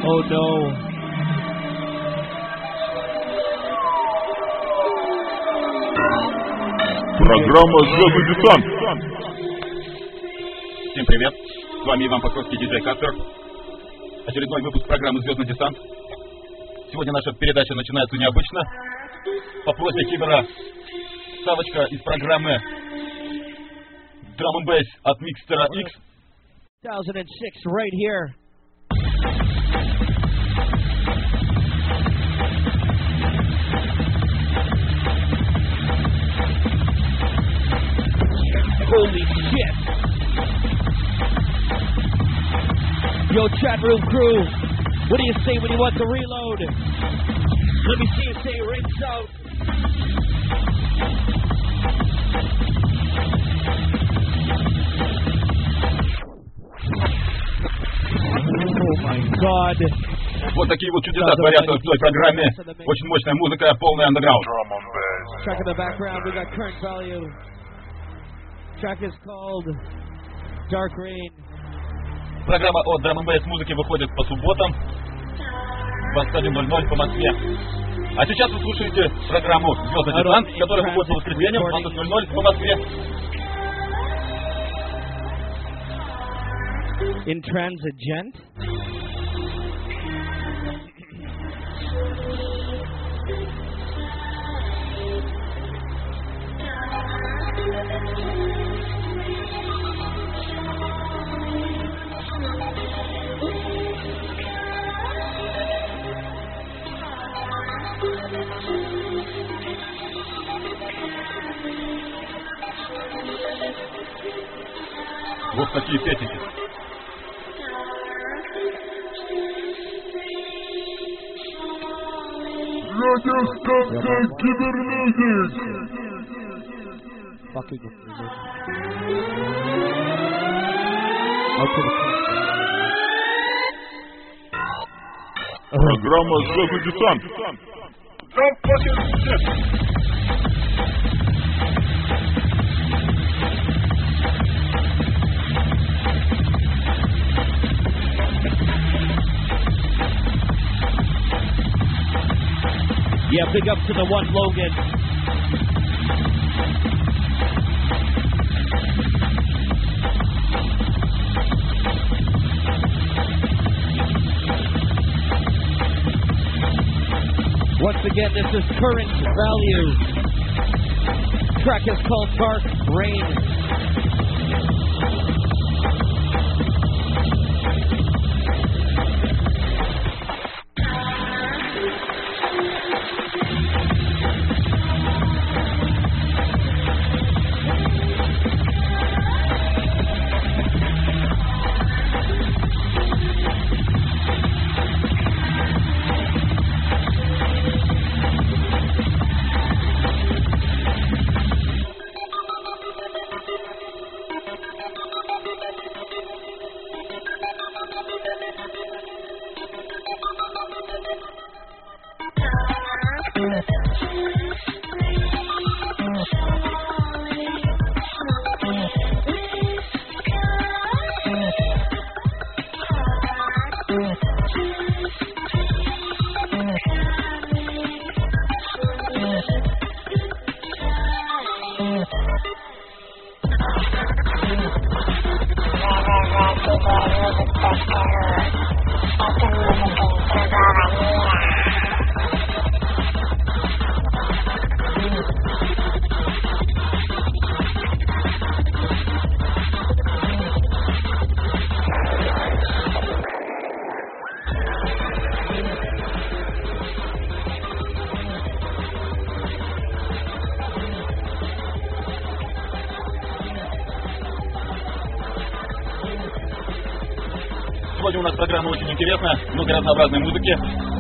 Oh no. Программа «Звездный десант». Всем привет, с вами Иван Покровский, диджей Каспер. Очередной выпуск программы «Звездный десант». Сегодня наша передача начинается необычно. По просьбе Кибера вставочка из программы Drum and Bass от Mixter X. 2006 right here. Holy shit! Yo, chat room crew, what do you say when you want to reload? Let me see you say rings out. Oh my god. Вот такие вот чудеса творятся в той программе. Очень мощная музыка, полный андеграунд. Track in the background, we got Current Value. Track is called Dark Rain. Программа о Drum and Bass музыке выходит по субботам в 21:00 по Москве. А сейчас вы слушаете программу «Звездный десант», которая выходит по воскресеньям в 20:00 по Москве. Intransigent. Вот такие песенки. Радиостанция «Кибермьюзик». Fucking Программа «Звездный десант». Yeah, big up to the one Logan. Once again, this is Current Value. Track is called Dark Rain. Сегодня у нас программа очень интересная, много разнообразной музыки.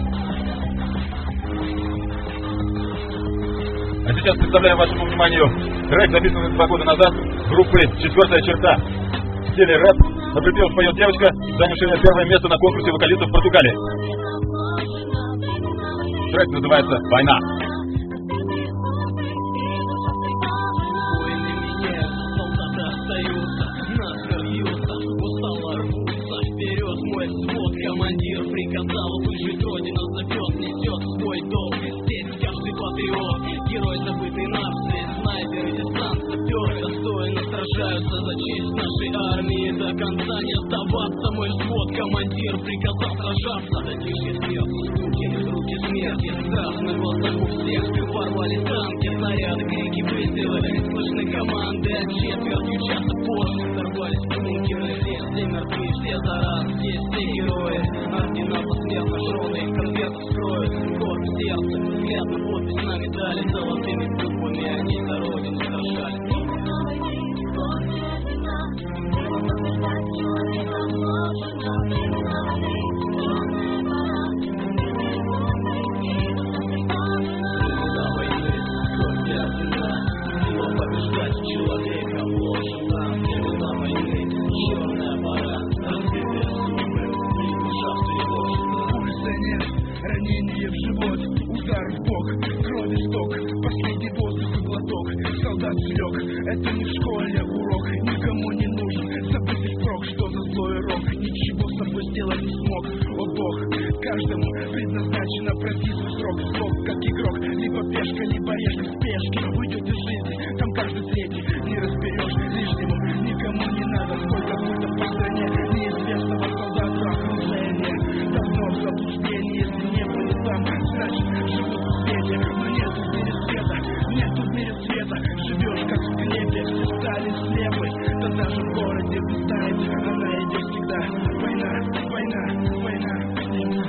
А сейчас представляем вашему вниманию трек, записанный 2 года назад группы «Четвертая черта». В стиле рэп на припев поет девочка, занявшая первое место на конкурсе вокалистов в Португалии. Трек называется «Война». Командир приказала выжить, Родина зовет, несет свой долг. И здесь каждый патриот, герой забытой нации, снайпер и десант, сапер достойно сражаются за честь нашей армии. До конца не сдаваться, мой взвод командир приказал сражаться. Затишье сердце, стуки, руки смерти, страх на глазах у всех. Ворвались танки, снаряды, крики, выстрелы, слышны команды, а четвертью часа позже взорвались бункеры. Здесь все мертвы, все за раз, здесь все герои. Ордена посмертно шроны, их конверты вскроют. Кровь в сердце, взгляд на подпись на медали, золотыми буквами они за родину сражались. Побеждать человека вложено. Времена войны, черная пора, разбитые зубы, душа встревожена. Пульса нет, ранение в живот, удар в бок, крови сток, последний воздух и глоток. Солдат слег, это не в школе урок, никому не нужен забытый срок. Что за злой рок, ничего с собой сделать не смог. О бог, каждому предназначено пройти свой срок. Слов как игрок, либо пешка, либо решка в спешке. Уйдет из жизни, там каждый третий, не разберешь лишнему, никому не надо. Сколько путов по стране неизвестного солдата окружения. Давно в заблуждении, если не были там, значит живут в свете. Но нету в мире света, нету в мире света. Живешь как в склепе, все стали слепы. Да даже в городе вы знаете, она идет всегда. Война, война, война, война.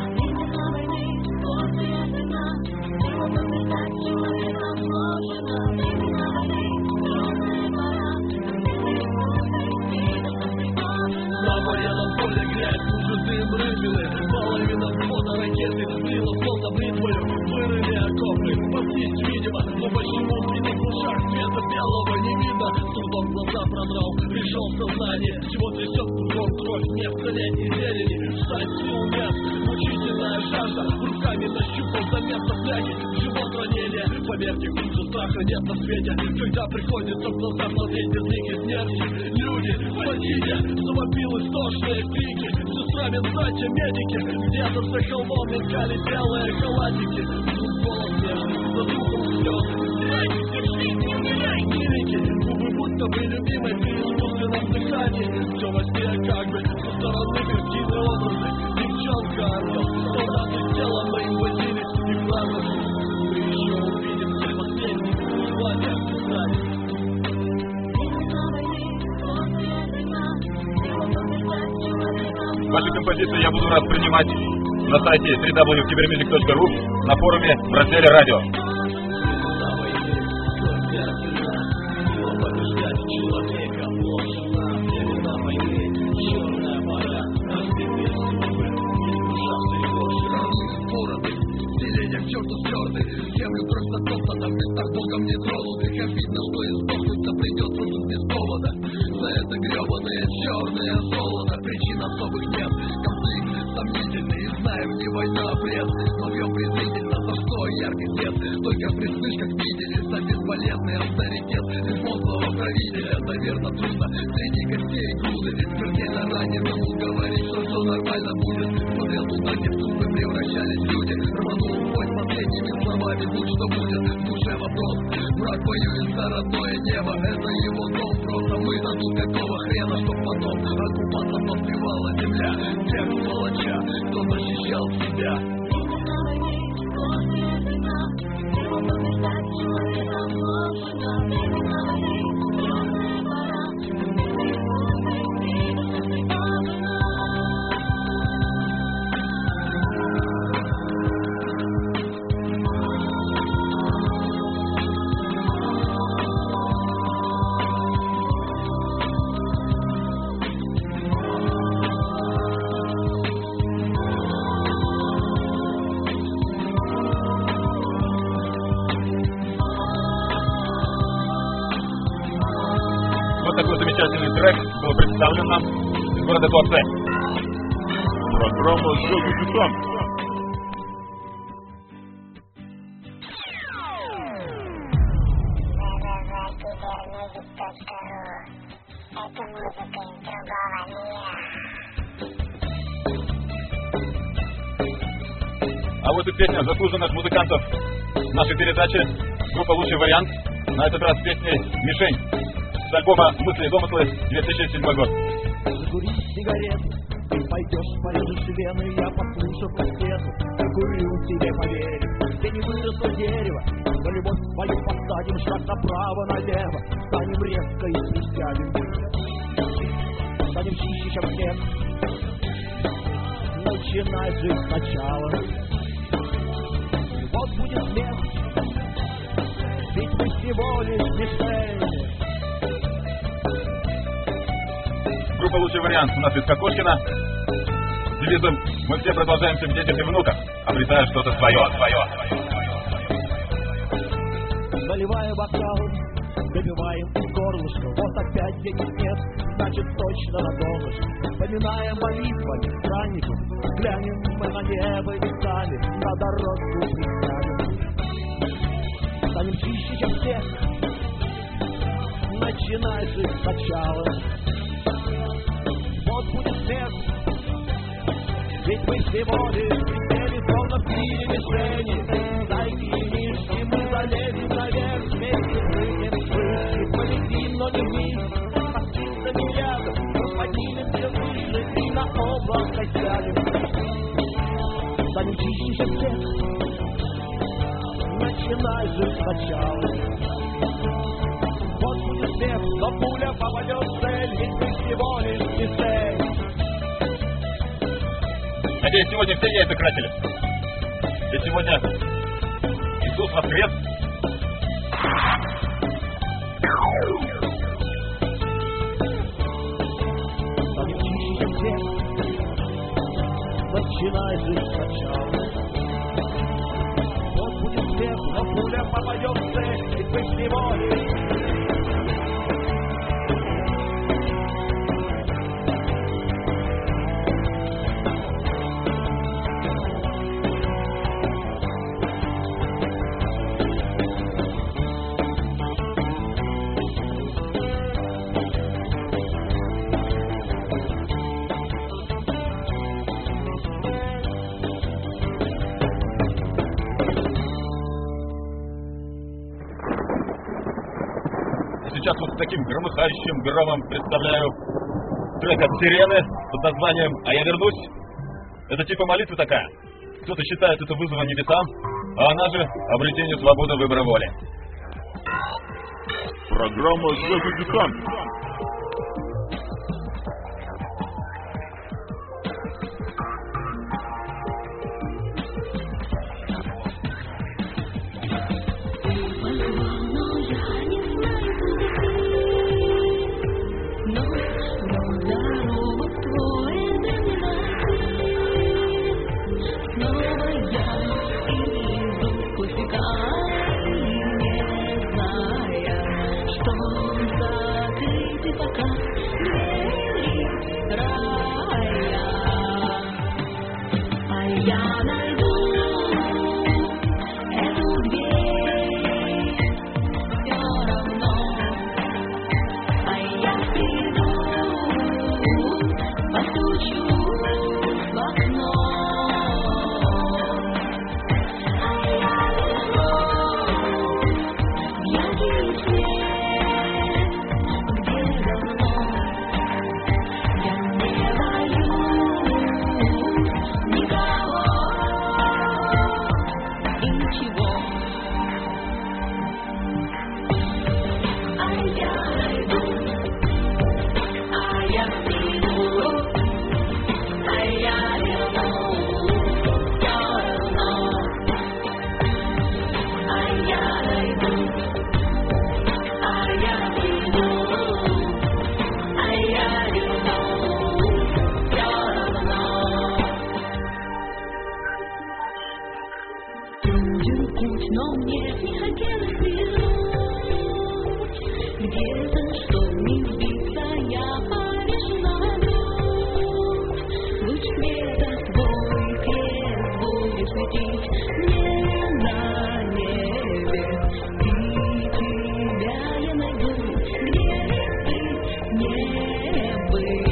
На военном поле грязь, ужасы брызгали. Половина взвода ракеты сбила словно бритвою. Вырыли окопы, спастись видимо. Но почему в синих ушах света белого не видно? С трудом глаза продрал, пришел в сознание. Чего трясет кругом кровь, нет столетий зелени. Встать сил нет, мучительная жажда. Руками нащупал за место фляги. Живот ранения, поверьте, хуже страха нет на свете. Когда приходится в глаза смотреть без лики смерти. Люди, спасите, завопил истошные крики. Сестра, медсача, медики. Где-то за холмом мелькали белые халатики. Тут голос нежный, за духом слез. Стирайте, держись, не умирай, миленький. Губы будто бы любимой при искусственном дыхании. Все во сне как бы со стороны картины образы. Девчонка, ангел, солдаты телом моим возились. И фразы мы еще увидимся последний. Славя, писали. Ваши композиции я буду рад принимать на сайте www.cybermusic.ru, на форуме в разделе «Радио». Побеждать человека вложено. Времена войны, черная пора, разбитые зубы, душа встревожена. Бороды, селения к черту стерты, землю просто топтано, в местах богом не тронутых. Обидно, что и сдохнуть-то придется тут без повода. За это гребаное черное золото, причин особых нет. Конфликты сомнительные, знаем, не война, а бред. Но бьем презрительно, за что яркий свет. Только при вспышках видели за бесполезный авторитет. Безмозглого правителя, наверно, трудно среди гостей груды. Смертельно раненому говорить, что все нормально будет. Смотрел туда, где в трупы превращались люди. Рванул в бой с последними словами, будь что будет. В душе вопрос, враг воюет за родное небо. Это его дом, просто мы дадут какого хрена, чтоб потом оккупантов подпевала земля. Тех сволоча, кто защищал себя. Вот такой замечательный трек был представлен нам из города Туапсе. Программа «Звездный десант». Это музыка из другого мира. А вот и песня заслуженных музыкантов нашей передачи. Группа «Лучший вариант». На этот раз песня «Мишень». С альбома «Мысли и домыслы», 2007 год. Закури сигарету, ты пойдешь, порежешь вены, я послушав кассету, закурю, тебе поверю. Где не выросло дерево, но любовь свою посадим, шаг направо-налево, станем резко и присядем. Станем чище, чем всех, начинай жить сначала. Вот будет смех, ведь мы всего лишь мишень. Группа «Лучший вариант» у нас из Кокошкина. С девизом «Мы все продолжаемся в детях и внуках, обретая что-то свое». Наливая бокал, добиваем из горлышка. Вот опять денег нет, значит точно на донышке. Вспоминаем молитвами странников, глянем мы на небо и сами на дорогу присядем. Станем чище, чем всех, начинай жить сначала. Вот будет смех, ведь мы всего лишь присели, словно в тире мишени. Зайки и мишки, мы залезем наверх, вместе прыгнем выше, полетим, но не вниз, а птицами рядом, мы поднимемся выше и на облако сядем. Станем чище, чем всех, начинай жить сначала. Вот будет смех, но пуля попадет в цель, ведь мы всего лишь мишень. Надеюсь, сегодня все яйца красили. И сегодня Иисус воскрес. Станем чище, чем всех, начинай жить сначала. Вот будет смех, но пуля попадет в цель, ведь мы всего лишь. Сейчас вот с таким громыхающим громом представляю трек от Сирены под названием «А я вернусь». Это типа молитва такая. Кто-то считает это вызовом небесам, а она же обретение свободы выбора воли. Программа «Звездный десант».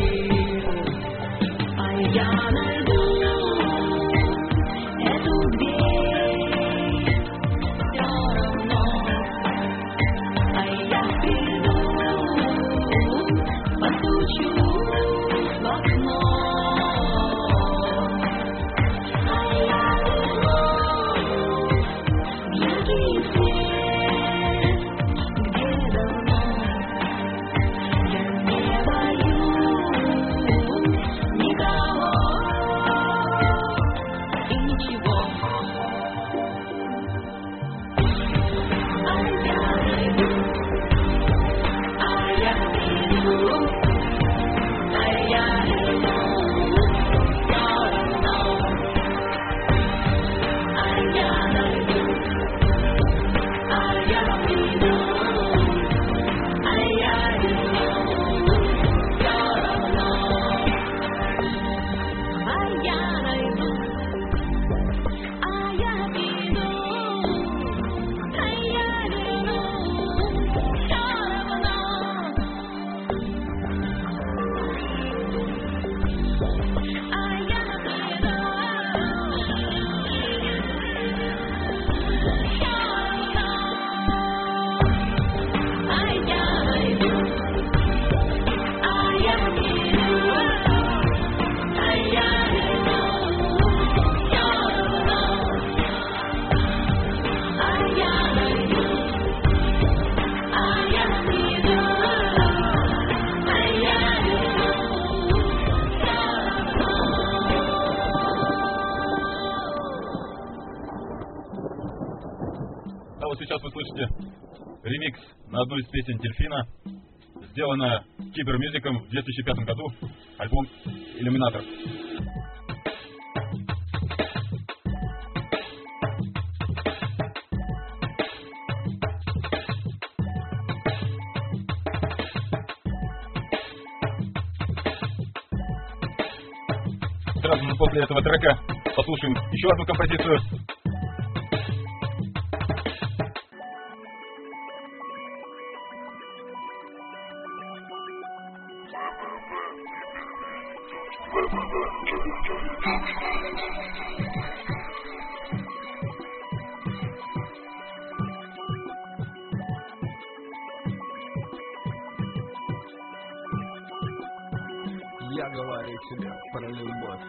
Я найду эту дверь. услышите ремикс на одну из песен Дельфина, сделанная Кибермьюзиком в 2005 году, альбом «Иллюминатор». Сразу же после этого трека послушаем еще одну композицию. Я говорю тебе про любовь.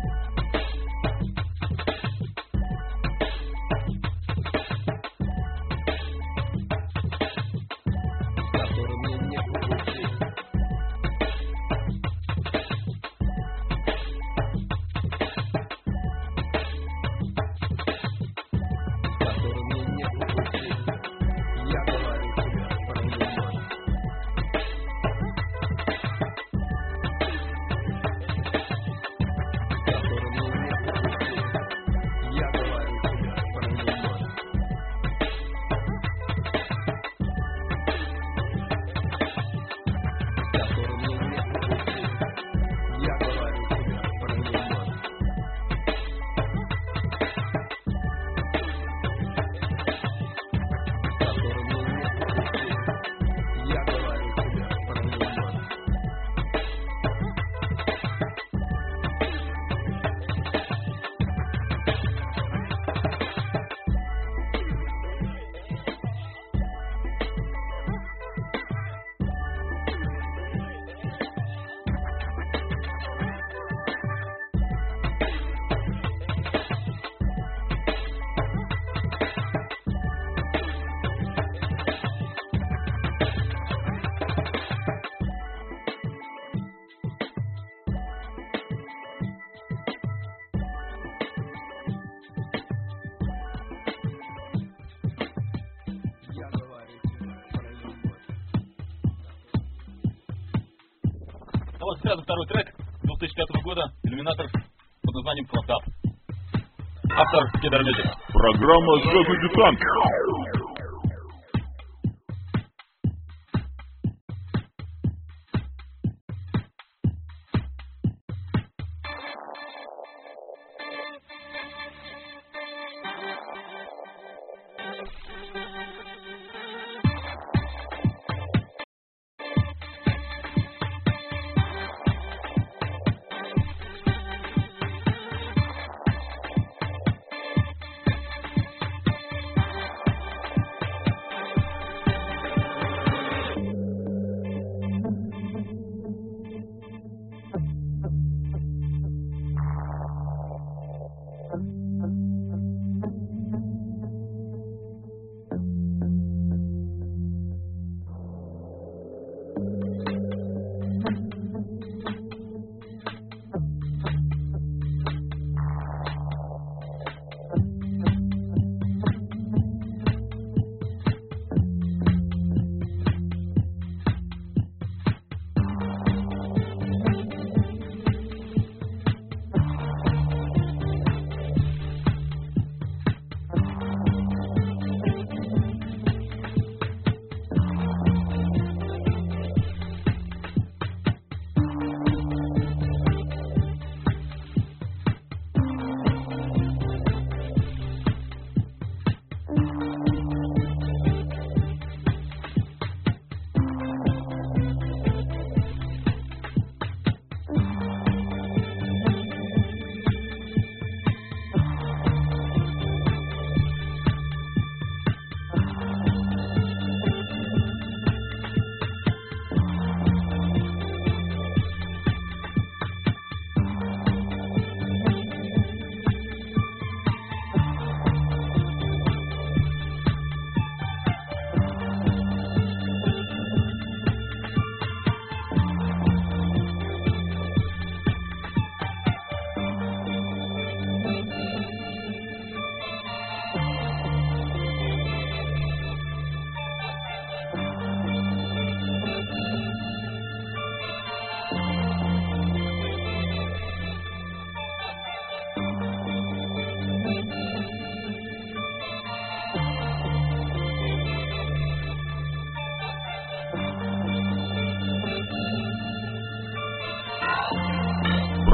Вот сразу второй трек 2005 года, «Иллюминатор», под названием «Флоптап». Автор Кибермьюзик. Программа «Звездный десант».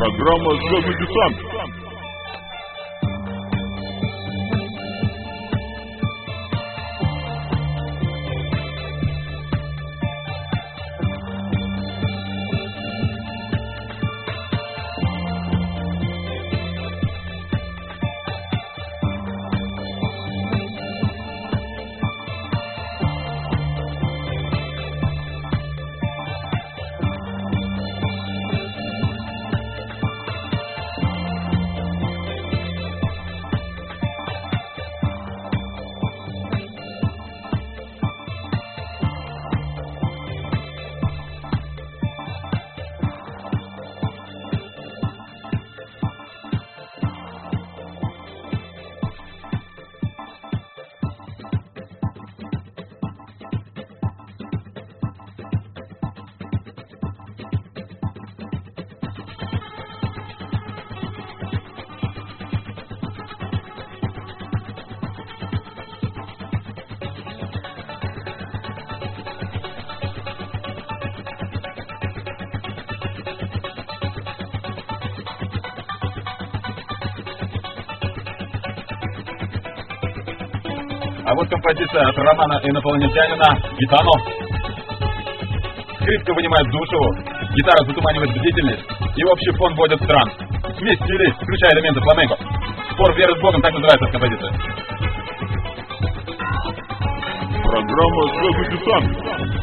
Программа «Звездный десант». А вот композиция от Романа Инопланетянина «Гитано». Скрипка вынимает душу, гитара затуманивает бдительность, и общий фон вводит в транс. Смесь стилей, включая элементы фламенко. Спор веры с Богом, так называется эта композиция. Программа «Звездный десант».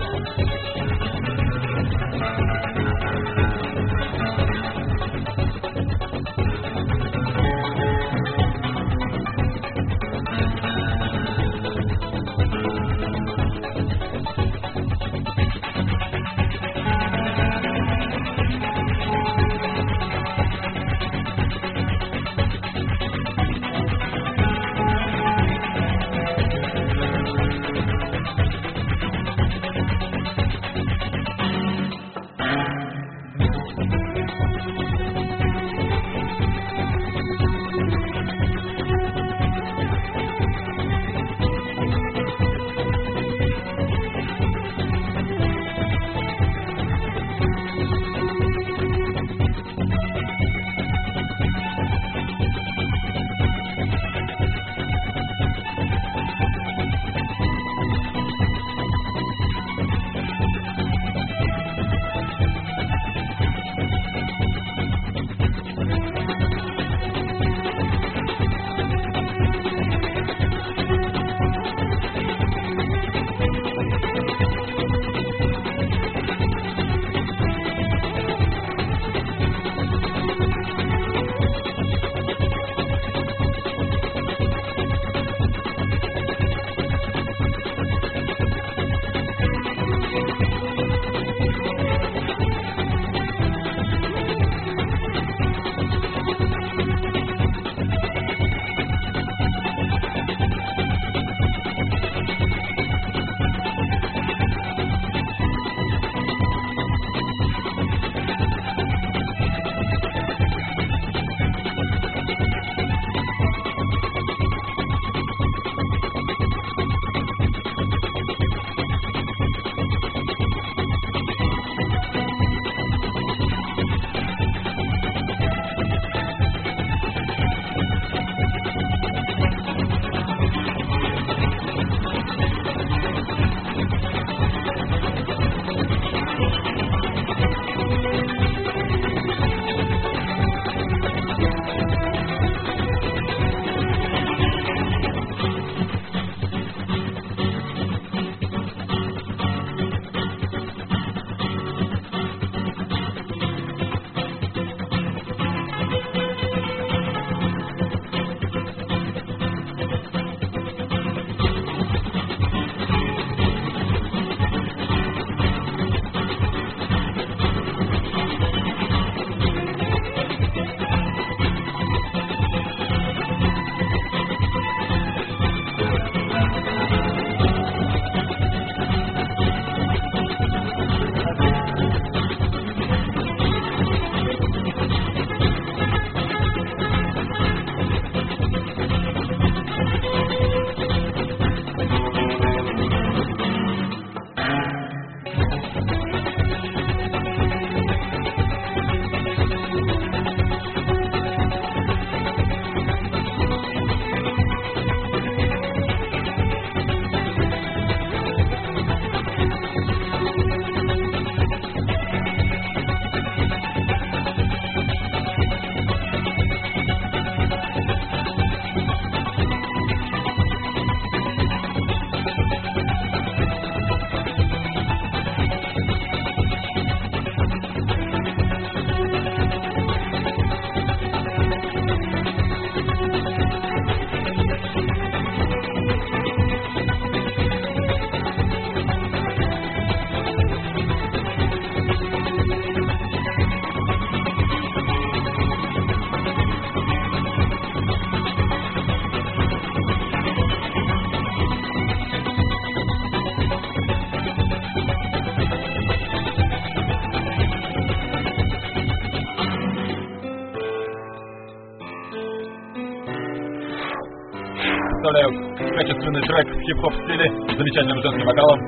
представляю качественный трек в хип-хоп стиле с замечательным женским вокалом.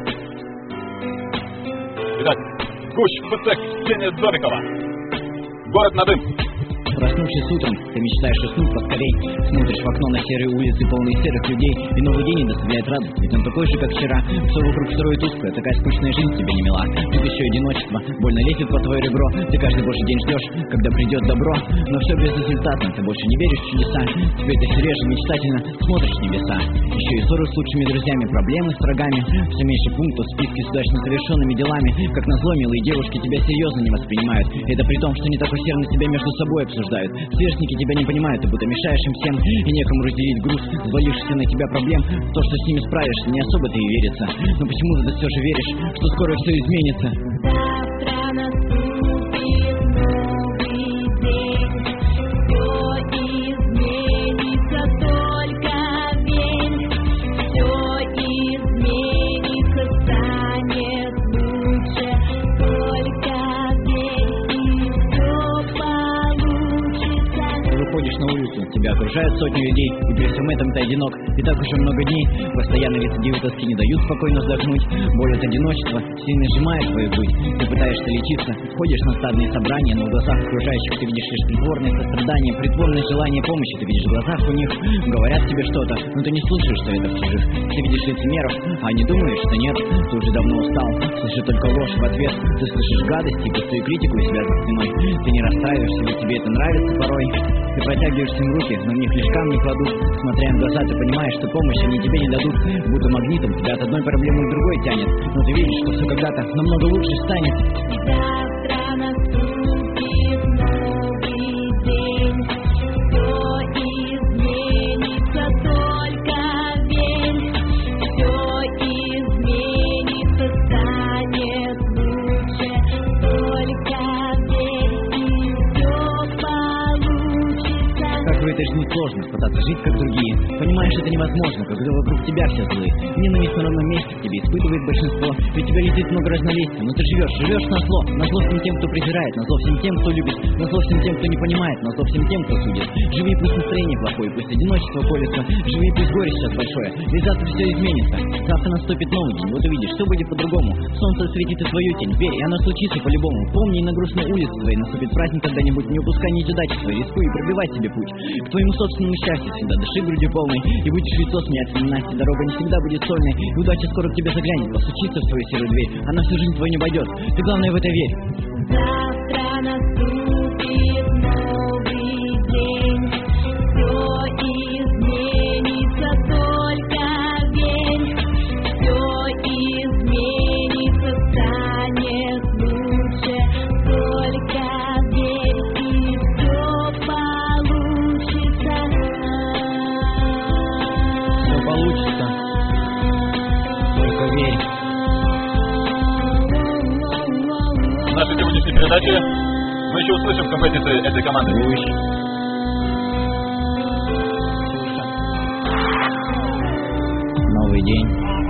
Итак, Куч, ПЦ, Ксения Домикова. Город на дым. Проснувшись утром, ты мечтаешь уснуть поскорей. Смотришь в окно на серые улицы, полные серых людей. И новый день не доставляет радость, ведь он такой же, как вчера. Все вокруг строит тусклое, такая скучная жизнь тебе не мила. Тут еще одиночество, больно лезет по твое ребро. Ты каждый божий день ждешь, когда придет добро. Но все безрезультатно, ты больше не веришь в чудеса. Теперь ты все реже мечтательно смотришь в небеса. Еще и ссоры с лучшими друзьями, проблемы с врагами. Все меньше пунктов в списке с удачно совершенными делами. Как назло, милые девушки тебя серьезно не воспринимают. Это при том, что не так усердно тебя между собой обсуждают. Сверстники тебя не понимают, ты будто мешаешь им всем. И некому разделить груз, взвалившийся на тебя проблем. То, что с ними справишься, не особо-то и верится. Но почему-то ты все же веришь, что скоро все изменится. Завтра наступит новый день. Все изменится, только верь. Все изменится, станет лучше. Только верь, и все получится. Выходишь на улицу, тебя окружают сотни людей. И при всем этом ты одинок. И так уже много дней. Постоянно рецидивы тоски не дают спокойно вздохнуть. Боль от одиночества сильно сжимает твою грудь. Ты пытаешься лечиться, ходишь на стадные собрания, но в глазах окружающих ты видишь лишь притворное сострадание, притворное желание помощи. Ты видишь в глазах у них, говорят тебе что-то, но ты не слушаешь совета в чужих. Ты видишь лицемеров, а не думаешь, что нет. Ты уже давно устал, слышишь только ложь в ответ. Ты слышишь гадости и пустую критику у себя за спиной. Ты не расстраиваешься, ведь тебе это нравится порой. Ты протягиваешь им руки, но в них лишь камни кладут. Смотря им в глаза, ты понимаешь, что помощи они тебе не дадут. Будто магнитом тебя от одной проблемы к другой тянет. Но ты видишь, что все когда-то намного лучше станет. Завтра наступит новый день. Все изменится, только верь. Все изменится, станет лучше. Только верь, и все получится. Как в этой жизни сложно пытаться жить, как другие. Понимаешь, это невозможно, когда вокруг тебя все злые. Ненависть на ровном месте тебе испытывает большинство. Ведь тебя летит много разнолесия, но ты живешь назло. Назло всем тем, кто презирает, назло всем тем, кто любит, назло всем тем, кто не понимает, назло всем тем, кто судит. Живи, пусть настроение плохое, пусть одиночество колется. Живи, пусть горе сейчас большое, ведь завтра все изменится. Завтра наступит новый день, вот увидишь, все будет по-другому. Солнце светит и твою тень, верь, и оно случится по-любому. Помни, и на грустной улице твоей наступит праздник когда-нибудь. Не упускай нить удачи своей, рискуй и пробивай себе путь к твоему собственному счастью. Всегда дыши грудью полной, и будешь лицо смеять от ненасти. Дорога не всегда будет сольной, и удача скоро к тебе заглянет, постучится в свою серую дверь. Она всю жизнь твою не войдет, ты главное в это верь. Завтра наступит новый день. Все изменится, только верь. Все изменится, станет лучше. Только верь, и все получится. Все получится, только верь. В нашей сегодняшней передаче мы еще услышим композиции этой команды. Новый день.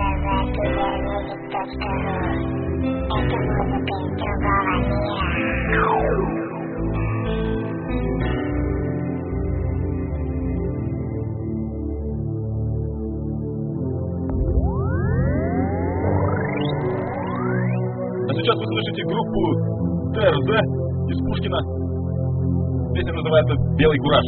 А сейчас вы слышите группу ТРЗ из Пушкина. Песня называется «Белый кураж».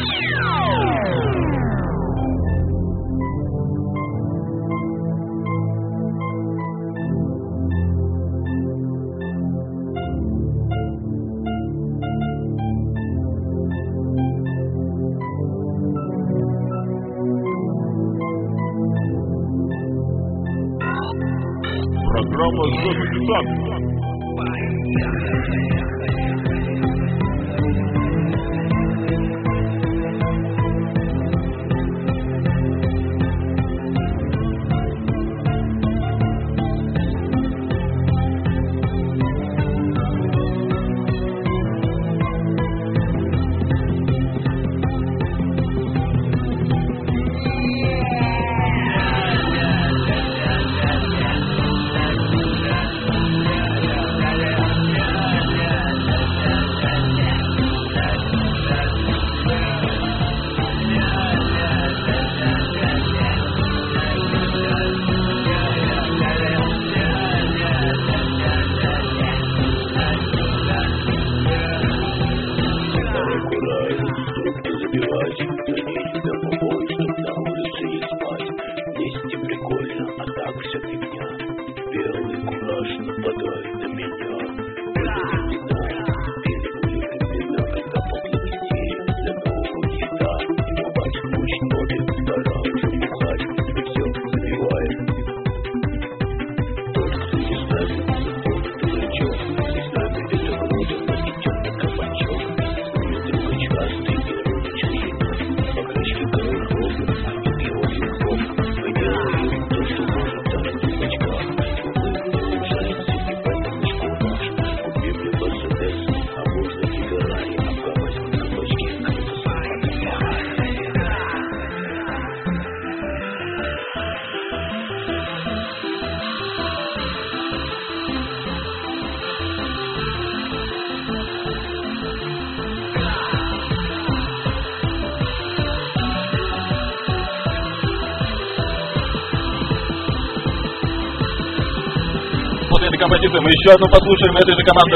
Программа «Звездный десант». собираюсь, сутки забивать, звонить домой, чтоб на улице не спать. Вместе прикольно, а так вся фигня. Белый кураж нападает на меня. Для нового хита, ебать ключ ноги, пора уже бухать, все забивает. Только не ставит, дурачок, не ставит это вроде нагнетенный кабачок. Только частый чужие, покрышки горохов, и пиво легков. Мы делаем то, что может дать бачка. Ужается и пойманочку наш, купим ли Мерседес, а можно Феррари, обкапать кабачки, После этой композиции мы еще одну послушаем этой же команды.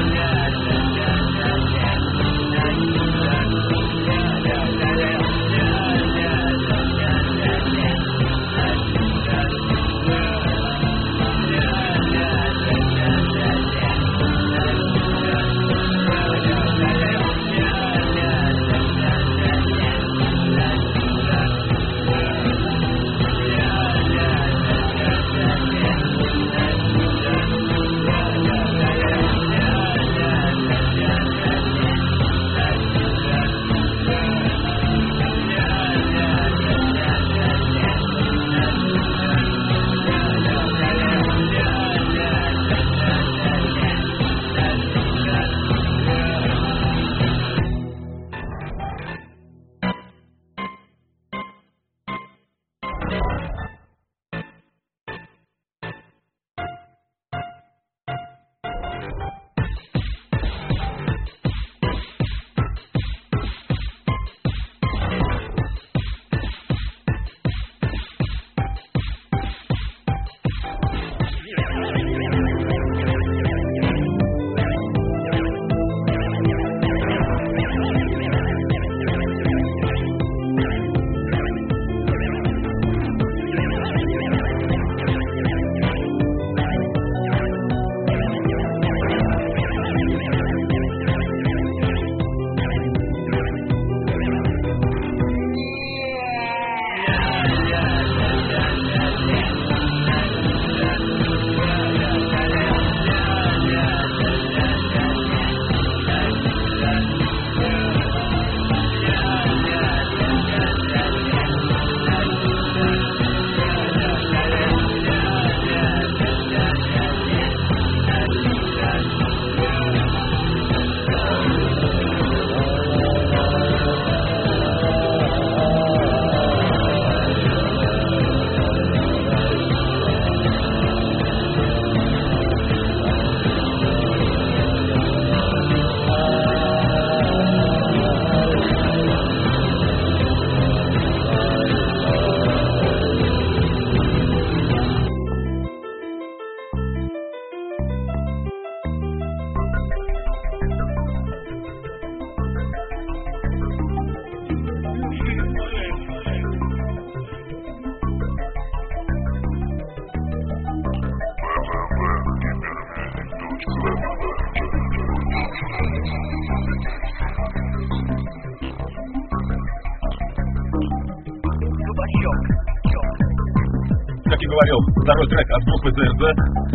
Как и говорил, второй трек от группы ЗРЗ.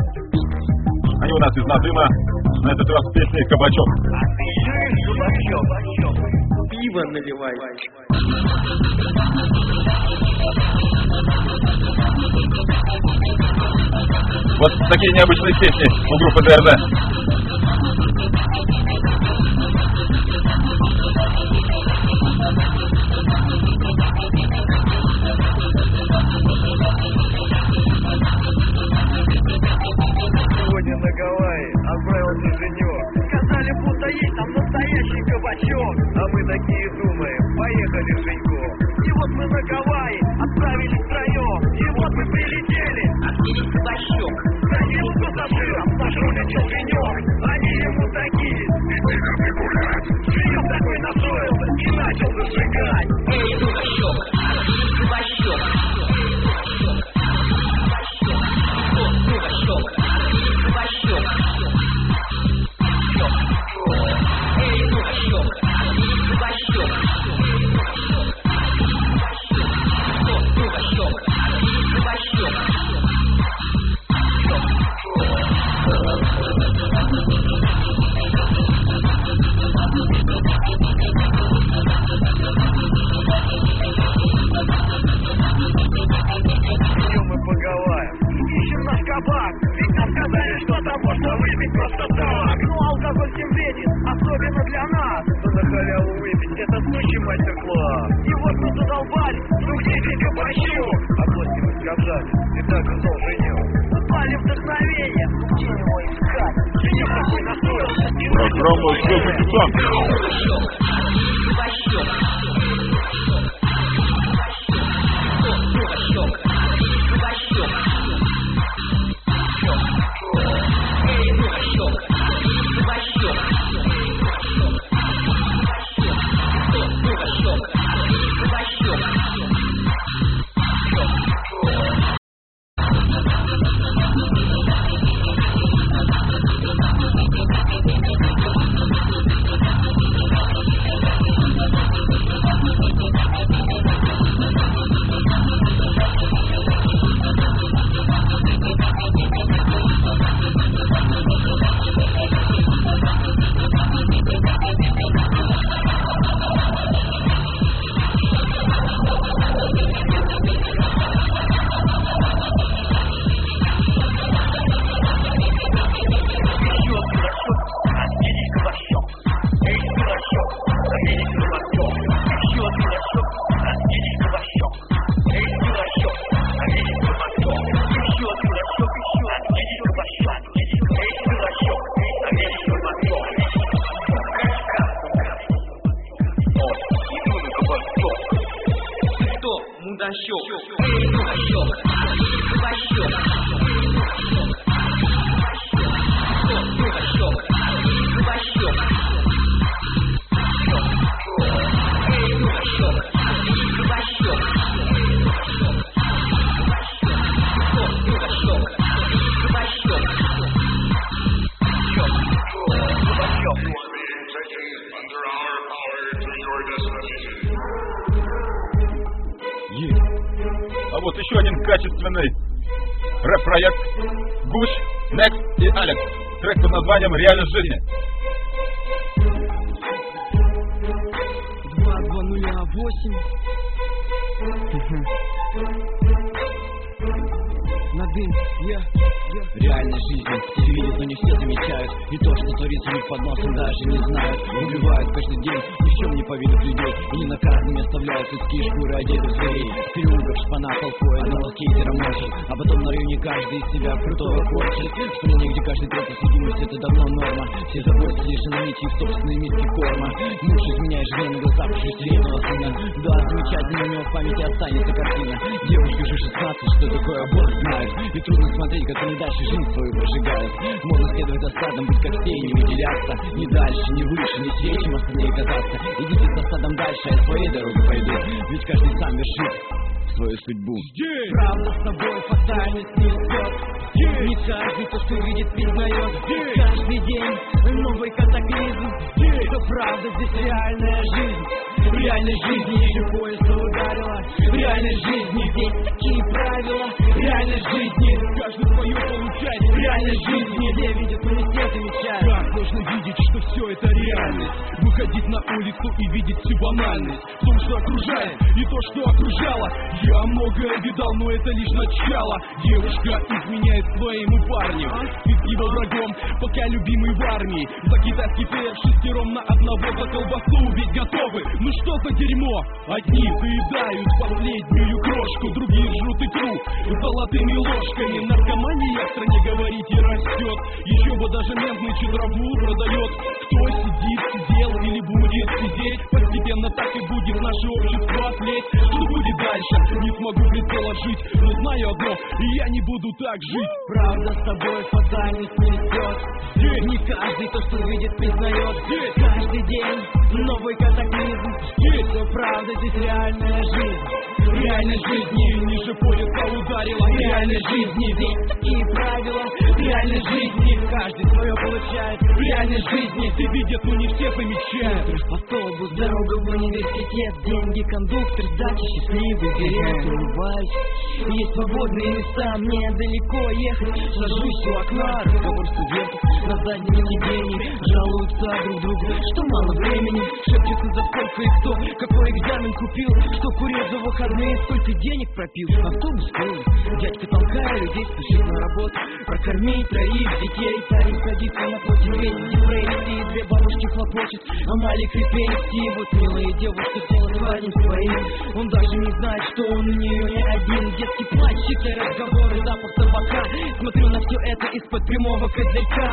Они у нас из Надыма. На этот раз песня «Кабачок». Пиво наливай. Вот такие необычные песни у группы ЗРЗ. Сегодня на Гавайи отправился женек. Сказали, будто есть там настоящий кабачок. А мы такие думаем, поехали, Женько. И вот мы на Гавайи отправились втроем. И вот мы прилетели, открыли кабачок. Ходил с пассажиром, наш улетел женек. Они ему такие, иди ко мне гулять. Женек такой на настроился и начал зажигать. Эй, дурачок, дурачок, дурачок, дурачок, эй, дурачок, дурачок, дурачок, дурачок. Идем мы по Гавайям, ищем наш кабак, ведь нам сказали, что там можно выпить просто так. Ну алкоголь всем вреден, особенно для нас, но на халяву выпить это сущий мастер-класс. И вот мы задолбали, ну где тебе пощу? А гости мы сказали, и так и зол женек. Упали вдохновение, где его искать? Где такой настроился? Программа «Звездный десант». А вот еще один качественный рэп-проект Гуч, Next и Алекс. Трек под названием «Реальность жизни». 2208. На дым, реальность жизни все видят, но не все замечают. И то, что творится у них под носом, даже не знают. Убивают каждый день, ни в чем не повинных людей. И не на каждом оставляют людские шкуры, одетых зверей. В переулках шпана толпой, одного скейтера мочит. А потом на районе каждый из себя крутого хочет. Что мне где каждый третий судимость, это давно норма. Все заботятся лишь о наличии в собственной миске корма. Муж изменяет жене на глазах 6-летнего сына. Да, замечательно, у него в памяти останется картина. Девушке уже 16, что такое аборт знает. И трудно смотреть, как они дальше жизнь свою прожигают. Можно следовать за стадом, быть как все и не выделяться. Ни дальше, ни выше, ни срее, чем остальные казаться. Идите со стадом дальше, я своей дорогой пойду. Ведь каждый сам вершит свою судьбу. Правда с тобой фатальность не идет. Не каждый то, что видит, признает. Каждый день новый катаклизм. Это правда, здесь реальная жизнь. В реальной жизни еще поезда ударила. В реальной жизни здесь такие правила. В реальной жизни каждый свое получает. В реальной жизни все видят, но не все замечают. Как можно видеть, что все это реальность? Выходить на улицу и видеть всю банальность. В том, что окружает, и то, что окружало. Я многое видал, но это лишь начало. Девушка изменяет своему парню. Ты с его врагом, пока любимый в армии. За китайский хлеб шестером на одного за колбасу. Ведь готовы, ну что за дерьмо? Одни доедают последнюю крошку, другие жрут икру золотыми ложками. Наркомания в стране, говорите, растет. Еще бы даже мент нынче траву продает. Кто сидит, сидел или будет сидеть, постепенно так и будет в наше общество ответь. Что будет дальше, не смогу предположить, но знаю одно, и я не буду так жить. Правда с тобой фатальность несет. Не каждый то, что видит, признает. Каждый день новый катаклизм. Все правда, здесь реальная жизнь. В реальной жизни ниже пояса ударила. В реальной жизни Здесь такие правила. В реальной жизни каждый свое получает. В реальной жизни ты видят, но не все замечают. Автобус, дорога в университет, деньги, кондуктор, сдача, счастливый билет. Улыбаюсь, есть свободные места, мне далеко ехать. Сажусь у окна, разговор студентов на заднем сиденье. Жалуются друг другу, что мало времени. Шепчутся за сколько и кто, какой экзамен купил. Что курил за выходные, сколько денег пропил. Автобус полный, дядька толкая людей, спешит на работу. Прокормить троих детей, парень садится напротив, ветер депрессии. Две бабушки хлопочет, а маленькой пенсии. Вот милая девушка села с парнем своим. Он даже не знает, что он у нее не один. Детский плач, чистые разговоры, запах табака. Смотрю на все это из-под прямого козырька.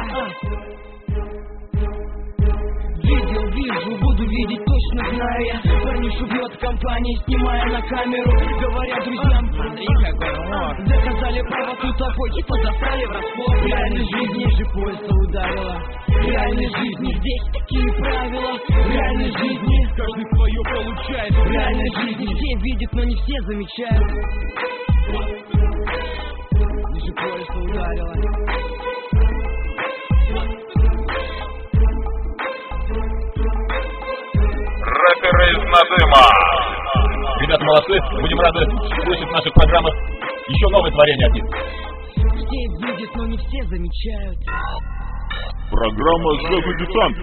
Видел, вижу, буду видеть, точно знаю я. Парнишу бьет в компании, снимая на камеру. Говорят друзьям, смотри, какой он. Доказали правоту толпой, типа застали врасплох. В реальной жизни же поезда ударила. В реальной жизни здесь такие правила. В реальной жизни каждый свое получает. В реальной жизни все видят, но не все замечают. Ниже поезда ударила. Рэперы из Надыма. Ребята молодцы, будем рады слышать в наших программах еще новые творения от них. Все видят, но не все замечают. Программа «Звездный десант».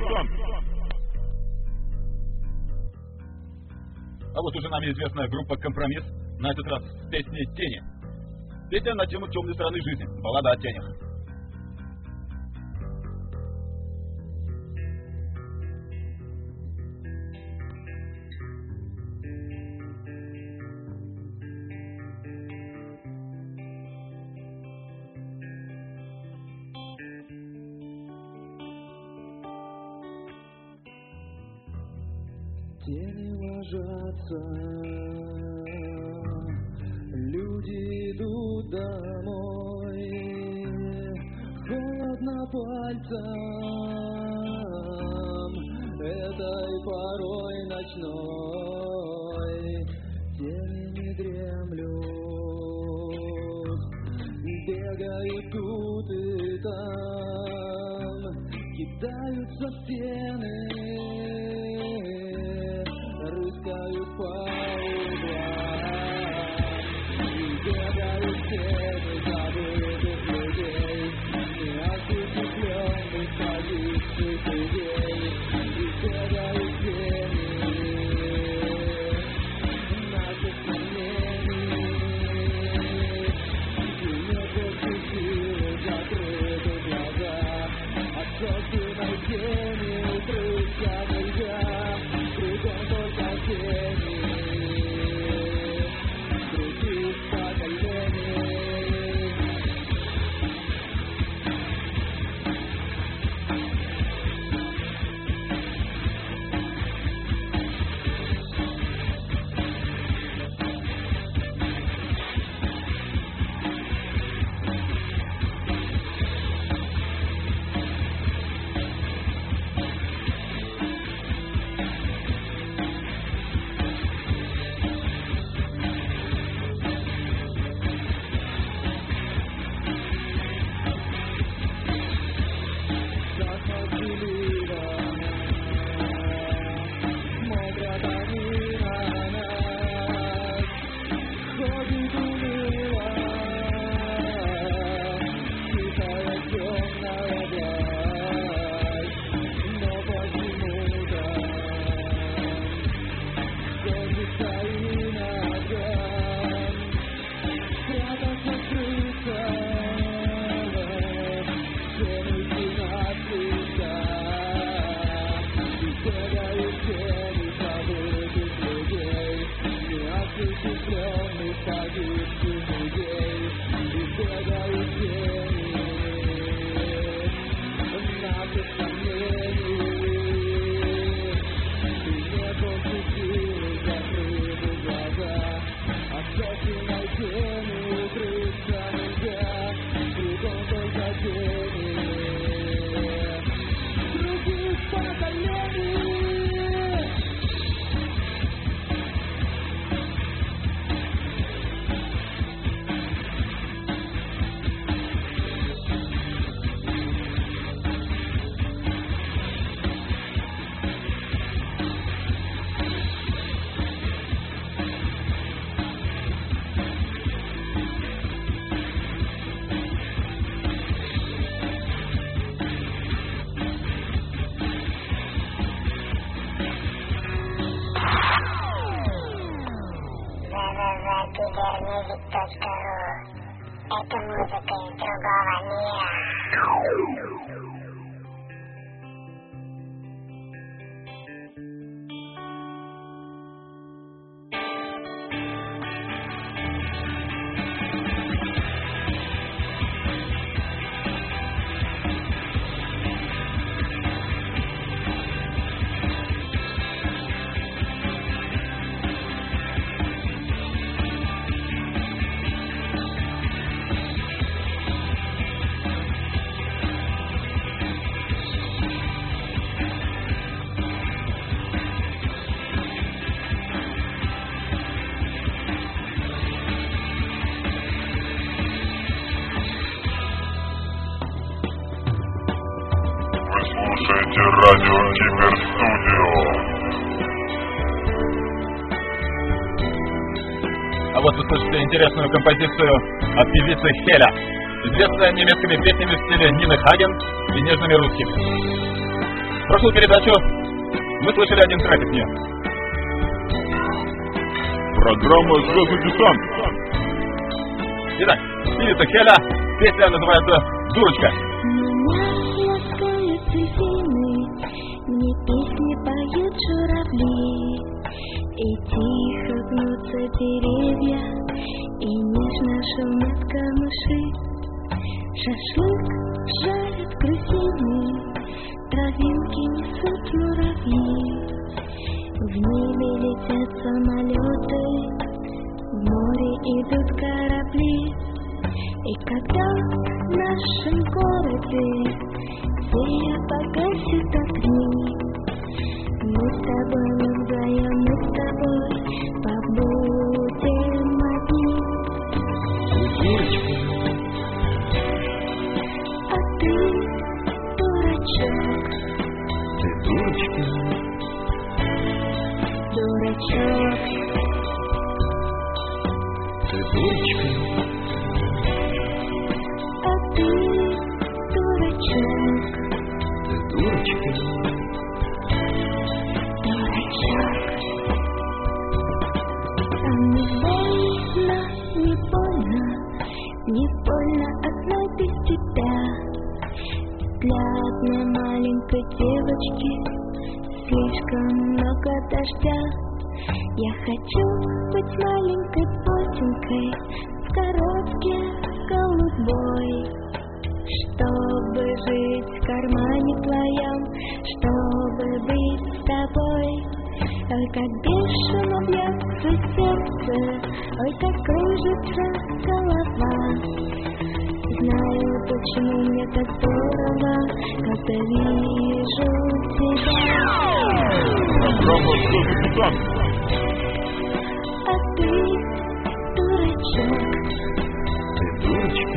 А вот уже нами известная группа «Компромисс», на этот раз с песней «Тени». Песня на тему темной стороны жизни, баллада о тенях. Тени ложатся, люди идут домой, холодно пальцам этой порой ночной. Тени не дремлют, бегают тут и там, кидаются в стены, рыскают по углам, и бегают тени забытых людей, неосуществленных погибших идей, и бегают тени наших сомнений, и нет больше силы закрыты глаза, от собственной тени укрыться нельзя. Кругом только тени, других поколений. music.ru. Это музыка из другого мира. Слушайте радио Киберстудио. А вот вы слышите интересную композицию от певицы Хеля, известная немецкими песнями в стиле Нины Хаген и нежными русскими. В прошлую передачу мы слышали один трек от нее. Программа «Звездный десант». Итак, певица Хеля, песня называется «Дурочка». Мне песни поют журавли, и тихо гнутся деревья, и нежно шумят камыши. Шашлык жарят грузины, травинки несут муравьи. В небе летят самолеты, в море идут корабли. И когда в нашем городе все погасят огни, мы с тобой, мы вдвоем, мы с тобой побудем одни. А ты дурачок. Ты дурочка. Дурачок. Ты дурочка. А ты дурачок. Ты дурочка. Дурачок. А не больно, не больно, не больно одной без тебя. Взгляд на маленькой девочки, слишком много дождя. Я хочу быть маленькой бусинкой в коробке голубой, чтобы жить в кармане твоем, чтобы быть с тобой. Ой, как бешено бьется сердце, ой, как кружится голова. Знаю, почему мне так здорово, когда вижу тебя. Программа «Звездный десант». А ты дурачок. Ты дурочка.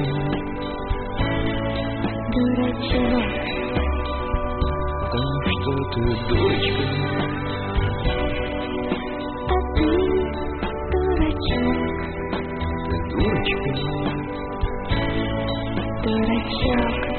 Дурачок. Потому что ты дурочка. А ты дурачок. Ты дурочка. Дурачок.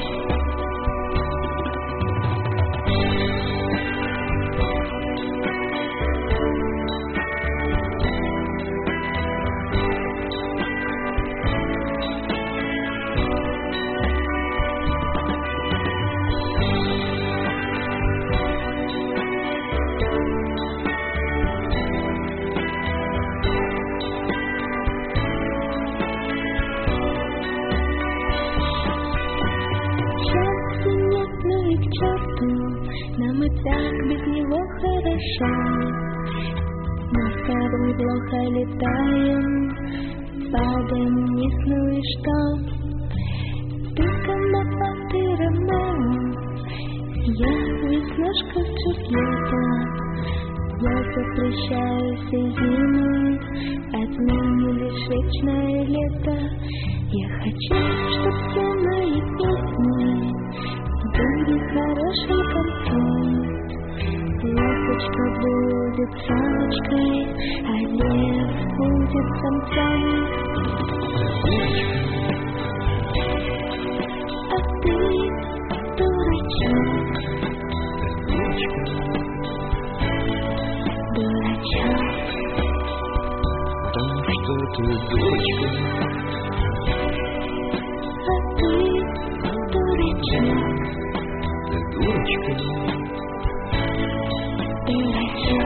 Счастья нет, ну и к черту, нам и так без него хорошо. Мы с тобой плохо летаем, падаем вниз, ну и что? Ты Конопат, ты Ромео, я веснушка Джульетта. Я запрещаю все зимы, отныне лишь вечное лето. Я хочу, чтоб все мои песни были хорошим концом. Ласточка будет самочкой, а лев будет самцом. А ты дурачок. Потому что эту дурочку. А ты, дурачок, Дурочка.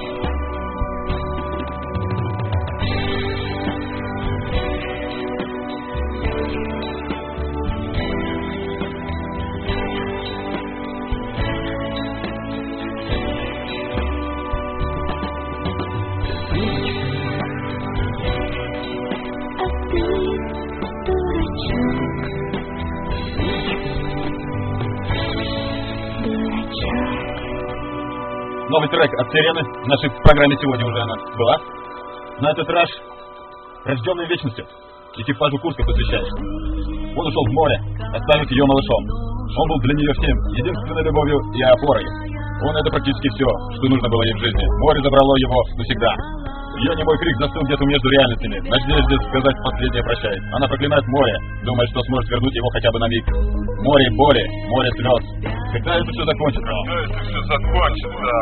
Новый трек от Сирены в нашей программе сегодня уже она была. На этот раз рожденной вечностью экипажу Курска посвящаешь. Он ушел в море, оставив ее малышом. Он был для нее всем, единственной любовью и опорой. Он — это практически все, что нужно было ей в жизни. Море забрало его навсегда. Ее немой крик застыл где-то между реальностями, в надежде сказать последнее прощай. Она проклинает море, думает, что сможет вернуть его хотя бы на миг. Море боли, море слез. Когда это все закончится? Когда это все закончится?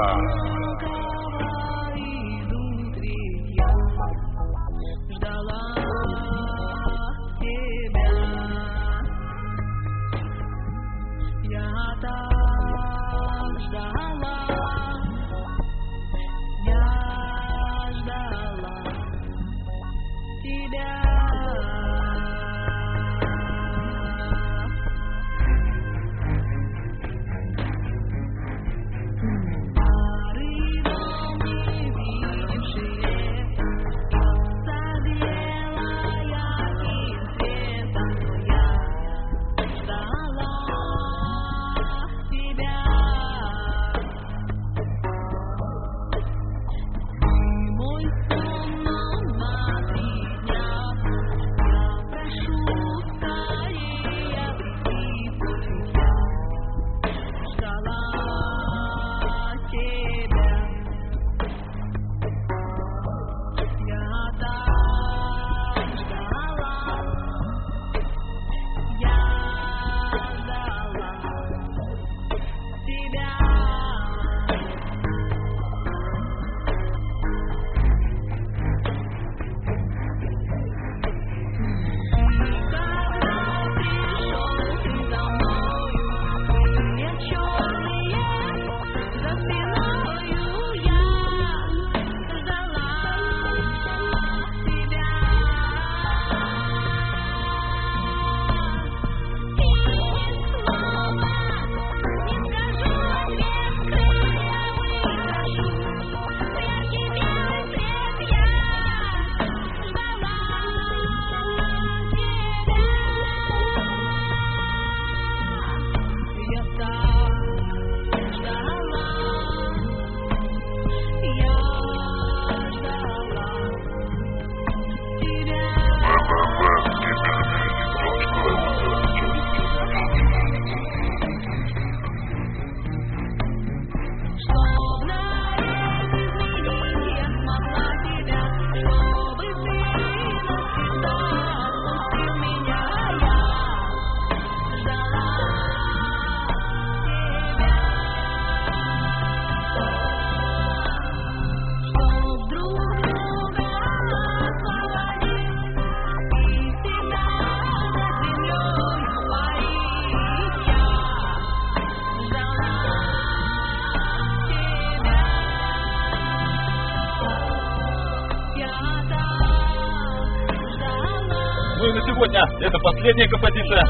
Ну и на сегодня это последняя композиция.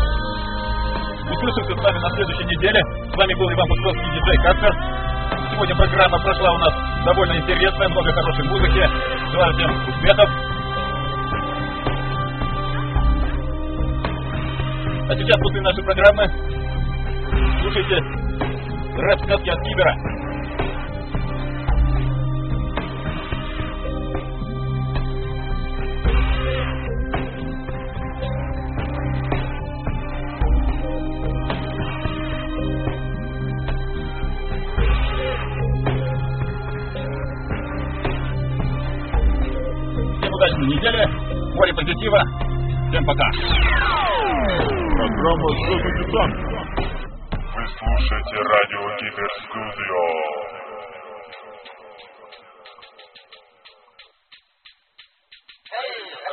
Услышимся с вами на следующей неделе. С вами был Иван Покровский, диджей Каспер. Сегодня программа прошла у нас довольно интересная, много хорошей музыки. Желаю всем успехов. А сейчас после нашей программы слушайте рэп-сказки от Кибера. Удачной недели, море позитива. Всем пока. Программа «Звездный десант». Вы слушаете радио Киберстудио. Hey,